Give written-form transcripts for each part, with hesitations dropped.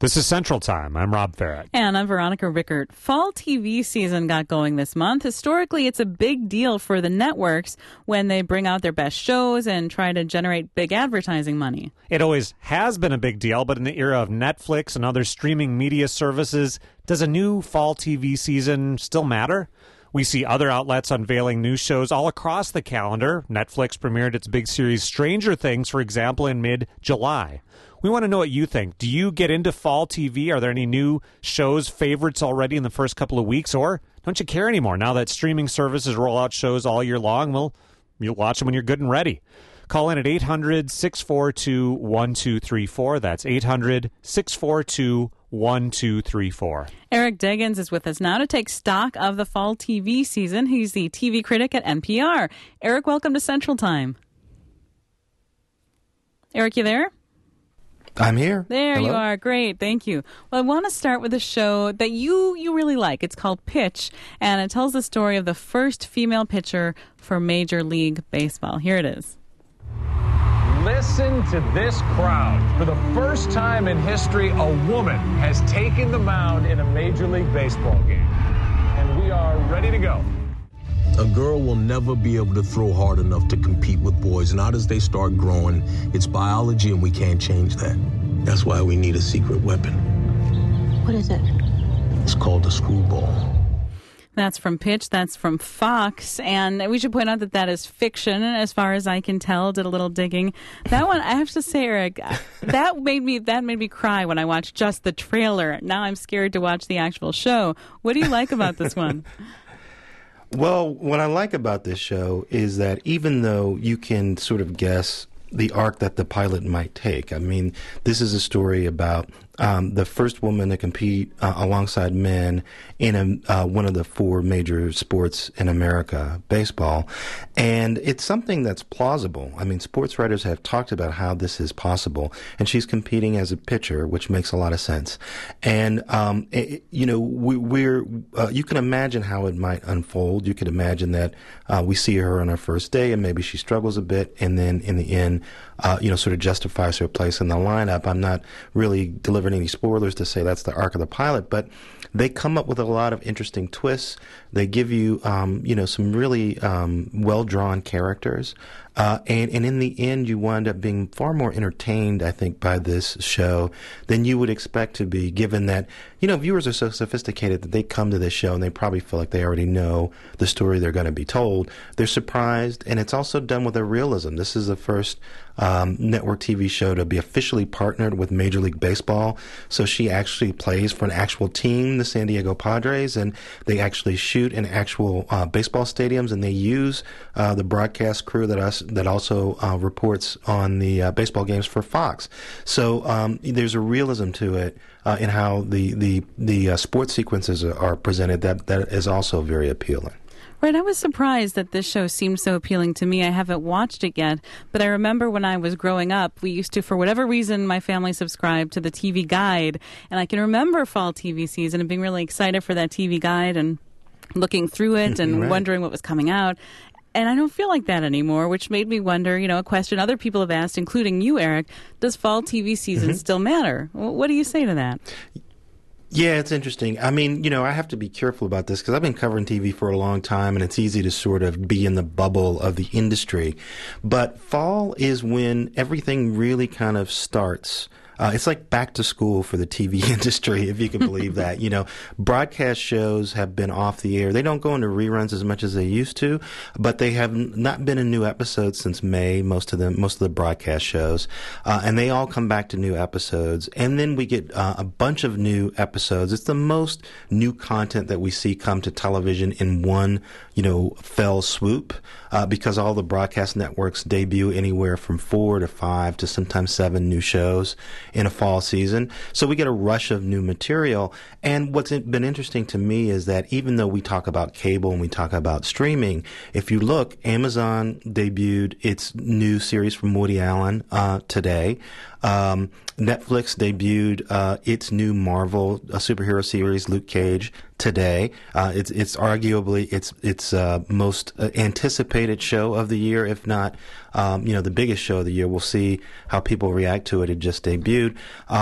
This is Central Time. I'm Rob Farrett. And I'm Veronica Rickert. Fall TV season got going this month. Historically, it's a big deal for the networks when they bring out their best shows and try to generate big advertising money. It always has been a big deal, but in the era of Netflix and other streaming media services, does a new fall TV season still matter? We see other outlets unveiling new shows all across the calendar. Netflix premiered its big series Stranger Things, for example, in mid-July. We want to know what you think. Do you get into fall TV? Are there any new shows, favorites already in the first couple of weeks? Or don't you care anymore? Now that streaming services roll out shows all year long, well, you'll watch them when you're good and ready. Call in at 800-642-1234. That's 800-642-1234. Eric Deggans is with us now to take stock of the fall TV season. He's the TV critic at NPR. Eric, welcome to Central Time. Eric, you there? I'm here. There Hello? You are. Great. Thank you. Well, I want to start with a show that you really like. It's called Pitch, and it tells the story of the first female pitcher for Major League Baseball. Here it is. Listen to this crowd. For the first time in history, a woman has taken the mound in a Major League Baseball game. And we are ready to go. A girl will never be able to throw hard enough to compete with boys. Not as they start growing. It's biology, and we can't change that. That's why we need a secret weapon. What is it? It's called a screwball. That's from Pitch. That's from Fox. And we should point out that that is fiction, as far as I can tell. Did a little digging. That one, I have to say, Eric, that made me cry when I watched just the trailer. Now I'm scared to watch the actual show. What do you like about this one? Well, what I like about this show is that even though you can sort of guess the arc that the pilot might take, I mean, this is a story about the first woman to compete alongside men in one of the four major sports in America, baseball. And it's something that's plausible. I mean, sports writers have talked about how this is possible. And she's competing as a pitcher, which makes a lot of sense. And, you can imagine how it might unfold. You could imagine that we see her on her first day and maybe she struggles a bit. And then in the end, sort of justifies her place in the lineup. I'm not really delivering any spoilers to say that's the arc of the pilot, but they come up with a lot of interesting twists. They give you, some really well-drawn characters. And in the end, you wind up being far more entertained, I think, by this show than you would expect to be, given that, viewers are so sophisticated that they come to this show and they probably feel like they already know the story they're going to be told. They're surprised, and it's also done with a realism. This is the first network TV show to be officially partnered with Major League Baseball. So she actually plays for an actual team, the San Diego Padres, and they actually shoot in actual baseball stadiums, and they use the broadcast crew that also reports on the baseball games for Fox. So there's a realism to it in how the sports sequences are presented that is also very appealing. Right, I was surprised that this show seemed so appealing to me. I haven't watched it yet, but I remember when I was growing up, we used to, for whatever reason, my family subscribed to the TV Guide, and I can remember fall TV season and being really excited for that TV Guide and looking through it and Right. wondering what was coming out. And I don't feel like that anymore, which made me wonder, a question other people have asked, including you, Eric, does fall TV season still matter? What do you say to that? Yeah, it's interesting. I mean, I have to be careful about this because I've been covering TV for a long time, and it's easy to sort of be in the bubble of the industry. But fall is when everything really kind of starts. It's like back to school for the TV industry, if you can believe that. Broadcast shows have been off the air. They don't go into reruns as much as they used to, but they have not been in new episodes since May, most of the broadcast shows. And they all come back to new episodes. And then we get a bunch of new episodes. It's the most new content that we see come to television in one, fell swoop, because all the broadcast networks debut anywhere from 4 to 5 to sometimes 7 new shows in a fall season. So we get a rush of new material. And what's been interesting to me is that even though we talk about cable and we talk about streaming, if you look, Amazon debuted its new series from Woody Allen today. Netflix debuted its new Marvel superhero series, Luke Cage, today. It's arguably its most anticipated show of the year, if not the biggest show of the year. We'll see how people react to it. It just debuted.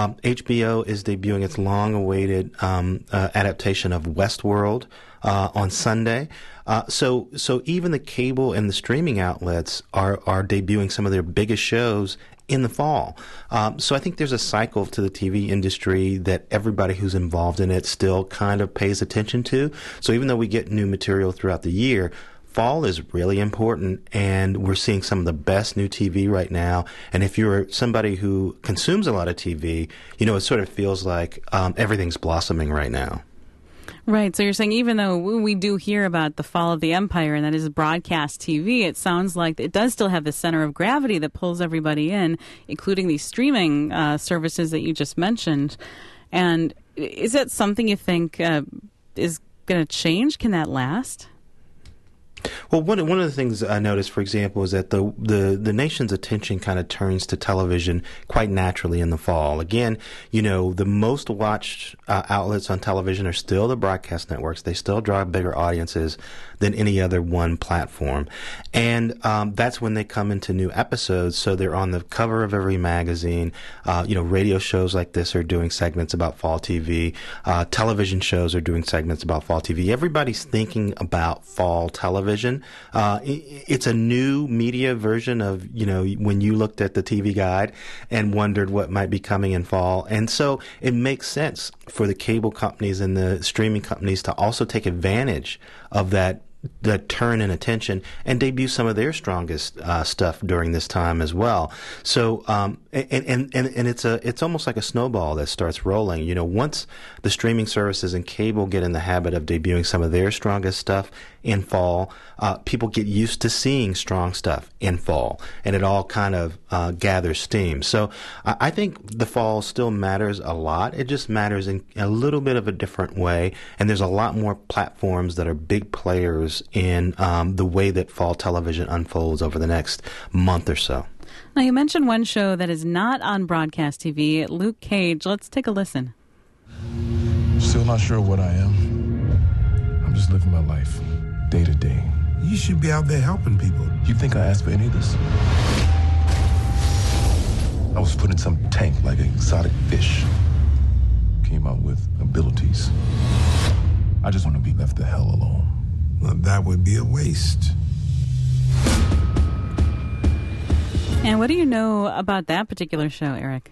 HBO is debuting its long-awaited adaptation of Westworld on Sunday. So even the cable and the streaming outlets are debuting some of their biggest shows in the fall. So I think there's a cycle to the TV industry that everybody who's involved in it still kind of pays attention to. So even though we get new material throughout the year, fall is really important, and we're seeing some of the best new TV right now. And if you're somebody who consumes a lot of TV, it sort of feels like everything's blossoming right now. Right. So you're saying even though we do hear about the fall of the empire, and that is broadcast TV, it sounds like it does still have the center of gravity that pulls everybody in, including these streaming services that you just mentioned. And is that something you think is going to change? Can that last? Well, one of the things I noticed, for example, is that the nation's attention kind of turns to television quite naturally in the fall. Again, the most watched outlets on television are still the broadcast networks. They still draw bigger audiences than any other one platform. And that's when they come into new episodes. So they're on the cover of every magazine. Radio shows like this are doing segments about fall TV. Television shows are doing segments about fall TV. Everybody's thinking about fall television. It's a new media version of, when you looked at the TV guide and wondered what might be coming in fall. And so it makes sense for the cable companies and the streaming companies to also take advantage of that turn in attention and debut some of their strongest stuff during this time as well. So and it's almost like a snowball that starts rolling. Once the streaming services and cable get in the habit of debuting some of their strongest stuff in fall, people get used to seeing strong stuff in fall, and it all kind of gathers steam. So I think the fall still matters a lot. It just matters in a little bit of a different way, and there's a lot more platforms that are big players in the way that fall television unfolds over the next month or so. Now, you mentioned one show that is not on broadcast TV, Luke Cage. Let's take a listen. Still not sure what I am. I'm just living my life, day to day. You should be out there helping people. You think I asked for any of this? I was put in some tank like an exotic fish. Came out with abilities. I just want to be left the hell alone. Well, that would be a waste. And what do you know about that particular show, Eric?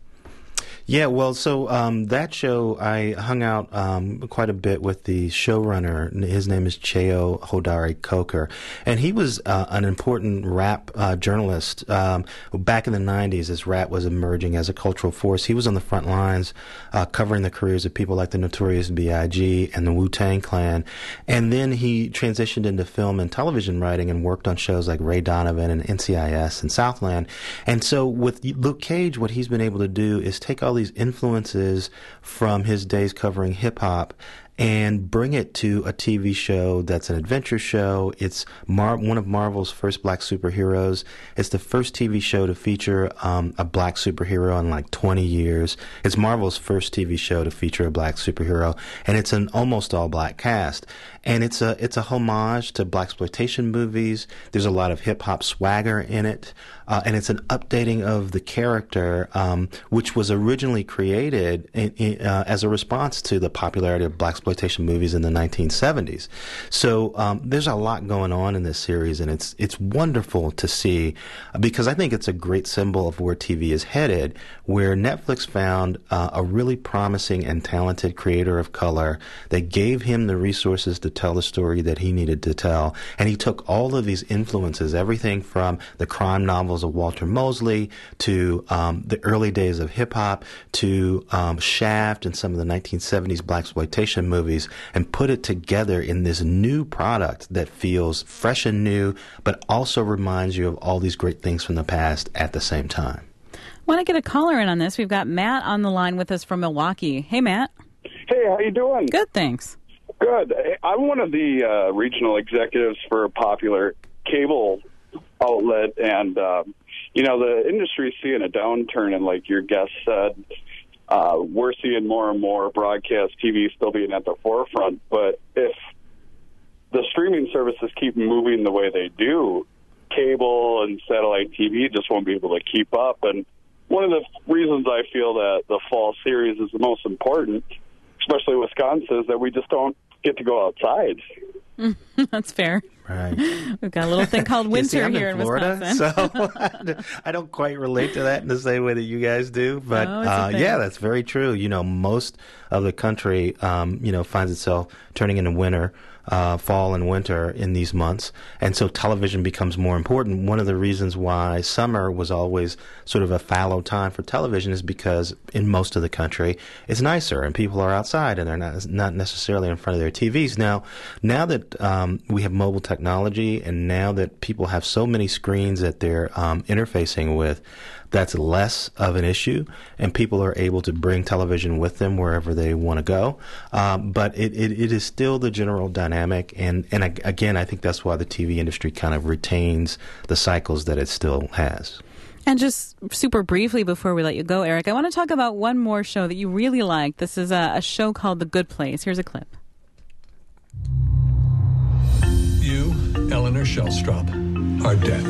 Yeah, well, so that show, I hung out quite a bit with the showrunner. His name is Cheo Hodari Coker, and he was an important rap journalist. Back in the 90s, as rap was emerging as a cultural force, he was on the front lines covering the careers of people like the Notorious B.I.G. and the Wu-Tang Clan. And then he transitioned into film and television writing and worked on shows like Ray Donovan and NCIS and Southland. And so with Luke Cage, what he's been able to do is take all these influences from his days covering hip-hop and bring it to a TV show that's an adventure show. It's one of Marvel's first black superheroes. It's the first TV show to feature a black superhero in like 20 years. It's Marvel's first TV show to feature a black superhero, and it's an almost all-black cast. And it's a homage to blaxploitation movies. There's a lot of hip-hop swagger in it. And it's an updating of the character, which was originally created as a response to the popularity of blaxploitation movies in the 1970s. So there's a lot going on in this series, and it's wonderful to see, because I think it's a great symbol of where TV is headed, where Netflix found a really promising and talented creator of color. They gave him the resources to tell the story that he needed to tell, and he took all of these influences, everything from the crime novels of Walter Mosley to the early days of hip-hop to Shaft and some of the 1970s blaxploitation movies, and put it together in this new product that feels fresh and new, but also reminds you of all these great things from the past at the same time. I want to get a caller in on this. We've got Matt on the line with us from Milwaukee. Hey, Matt. Hey, how you doing? Good, thanks. Good. I'm one of the regional executives for a popular cable outlet, and the industry is seeing a downturn, and like your guest said, we're seeing more and more broadcast TV still being at the forefront. But if the streaming services keep moving the way they do, cable and satellite TV just won't be able to keep up. And one of the reasons I feel that the fall series is the most important, especially Wisconsin, is that we just don't get to go outside. That's fair. Right. We've got a little thing called winter I'm here in Florida, Wisconsin. so I don't quite relate to that in the same way that you guys do. But yeah, that's very true. Most of the country, finds itself turning into winter, fall and winter in these months. And so television becomes more important. One of the reasons why summer was always sort of a fallow time for television is because in most of the country, it's nicer and people are outside and they're not necessarily in front of their TVs. Now that we have mobile technology and now that people have so many screens that they're interfacing with, that's less of an issue, and people are able to bring television with them wherever they want to go. But it is still the general dynamic, and again, I think that's why the TV industry kind of retains the cycles that it still has. And just super briefly before we let you go, Eric, I want to talk about one more show that you really like. This is a show called The Good Place. Here's a clip. You, Eleanor Shellstrop, are dead.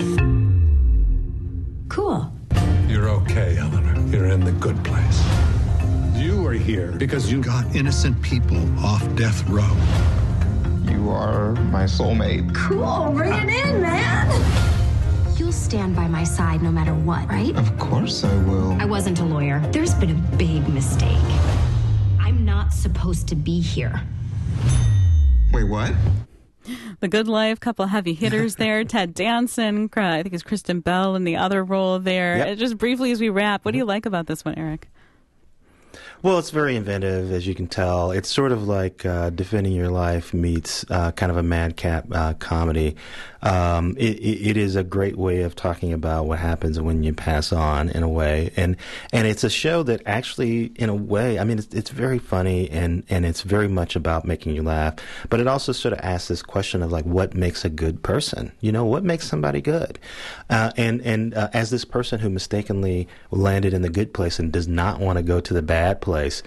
Cool. You're okay, Eleanor. You're in the good place. You are here because you got innocent people off death row. You are my soulmate. Cool. Bring it in, man. You'll stand by my side no matter what, right? Of course I will. I wasn't a lawyer. There's been a big mistake. I'm not supposed to be here. Wait, what? The Good Life, couple of heavy hitters there. Ted Danson, I think it's Kristen Bell in the other role there. Yep. Just briefly as we wrap, what do you like about this one, Eric? Well, it's very inventive, as you can tell. It's sort of like Defending Your Life meets kind of a madcap comedy. It is a great way of talking about what happens when you pass on, in a way. And it's a show that actually, in a way, I mean, it's very funny and it's very much about making you laugh. But it also sort of asks this question of, like, what makes a good person? What makes somebody good? And as this person who mistakenly landed in the good place and does not want to go to the bad place,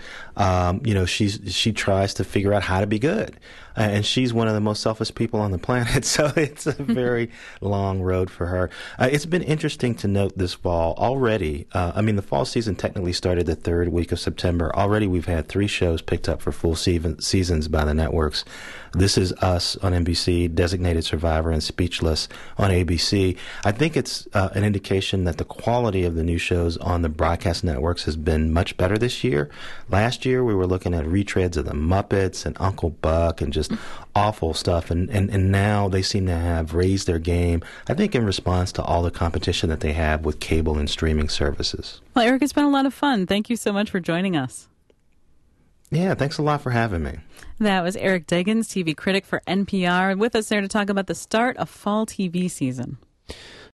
she tries to figure out how to be good. And she's one of the most selfish people on the planet, so it's a very long road for her. It's been interesting to note this fall already. The fall season technically started the third week of September. Already we've had 3 shows picked up for full seasons by the networks. This Is Us on NBC, Designated Survivor, and Speechless on ABC. I think it's an indication that the quality of the new shows on the broadcast networks has been much better this year. Last year we were looking at retreads of The Muppets and Uncle Buck and just awful stuff, and now they seem to have raised their game, I think, in response to all the competition that they have with cable and streaming services. Well, Eric, it's been a lot of fun. Thank you so much for joining us. Yeah, thanks a lot for having me. That was Eric Deggans, TV critic for NPR, with us there to talk about the start of fall TV season.